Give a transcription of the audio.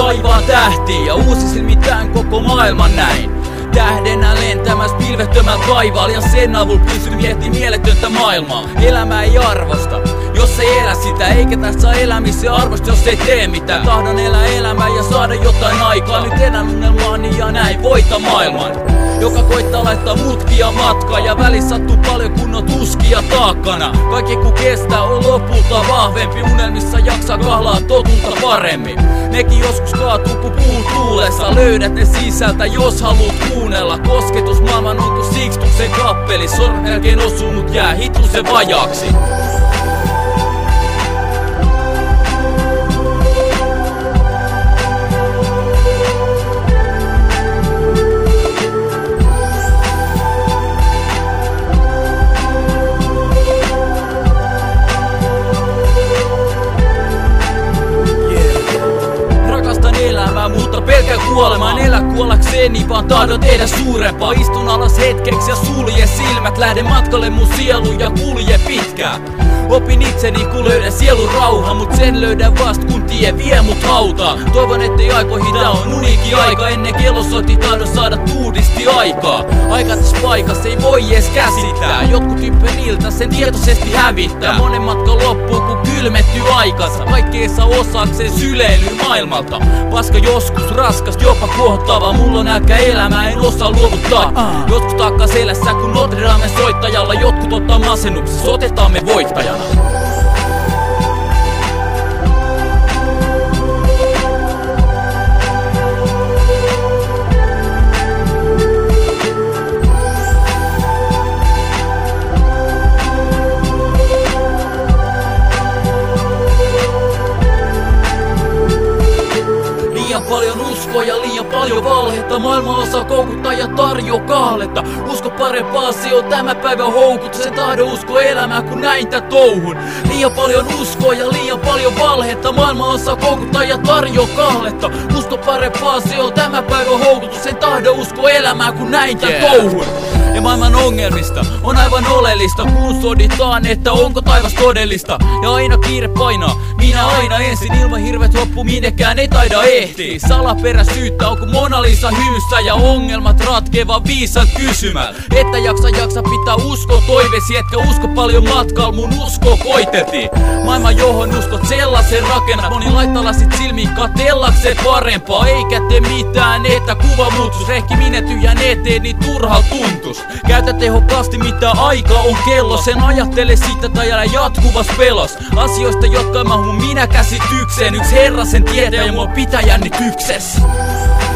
taivaan tähtiin ja uusisin mitään koko maailman näin. Tähdenä lentämässä pilvettömällä taivaalla ja sen avulla pysyn miettimään mieletöntä maailmaa. Elämä ei arvosta, jos ei elä sitä, eikä tästä saa elämisen arvosta, jos ei tee mitään. Tahdon elää elämää ja saada jotain aikaa. Nyt elän unelmaani ja näin voita maailman, joka koittaa laittaa mutkia matkaan. Ja välissä sattuu paljon kunnon tuskia taakkana. Kaikki kun kestää on lopulta vahvempi. Unelmissa jaksaa kahlaa totuutta paremmin. Nekin joskus kaatuu kun puun tuulessa. Löydät ne sisältä jos haluut kuunnella. Kosketus maailman on kuin Sixtuksen kappeli. Sormenjälkeen osuu mut jää hitusen vajaaksi. Mutta pelkään kuolemaan, elä kuollakseni, vaan tahdon tehdä suurempaa. Istun alas hetkeksi ja sulje silmät, lähden matkalle mun sielu ja kulje pitkään. Opin itseni kun löydän sielun rauha, mut sen löydän vast kun tie vie mut hautaan. Toivon ettei aikoihin tää on uniikki aika, ennen kello soti tahdon saada tuudisti aikaa. Aika tässä paikassa ei voi ees käsittää, jotkut ympäriltä sen tietoisesti hävittää. Monen matka loppuu kun kylmettyy aikansa, kaikki ei saa osakseen syleilyä maailmalta. Paska joskus raskas, jopa kohtava, mulla on nälkä elämää, en osaa luovuttaa. Jotkut taakkaa selässä kun Notre Damen soittajalla, jotkut ottaa masennuksessa, otetaan me voittajana. Liian paljon uskoa ja liian paljon valhetta. Maailma osaa koukuttaa ja tarjoaa kahletta. Usko parempaa, se on tämä päivä houkut. Sen tahdon usko elämää kun näin tää touhun. Liian paljon uskoa ja liian paljon valhetta. Maailma osaa koukuttaa ja tarjoaa kahletta. Usko parempaa, se on tämä päivä houkutus. Sen tahdon usko elämää kun näin tää touhun. Ja maailman ongelmista on aivan oleellista, kun soditaan, että onko taivas todellista. Ja aina kiire painaa, minä aina ensin, ilman hirvet loppu minnekään ei taida ehtiä. Salaperä syyttä, onko Mona Lisa hymyssä ja ongelmat ratkeava viisan kysymään. Että jaksa pitää usko toivesi, etkä usko paljon matkalla, mun usko koiteltiin. Maailma johon uskot sellaisen rakennat, moni laittaa lasit silmiin katellakseen parempaa. Eikä tee mitään, että kuva muuttus, rehki minä tyhjän eteen, niin turha tuntus. Käytä tehokkaasti mitä aika on kello, sen ajattele siitä tai älä jatkuvas pelos. Asioista jotka mahu minä käsitykseen, yks herra sen tietää ja mua pitää jännityksessä.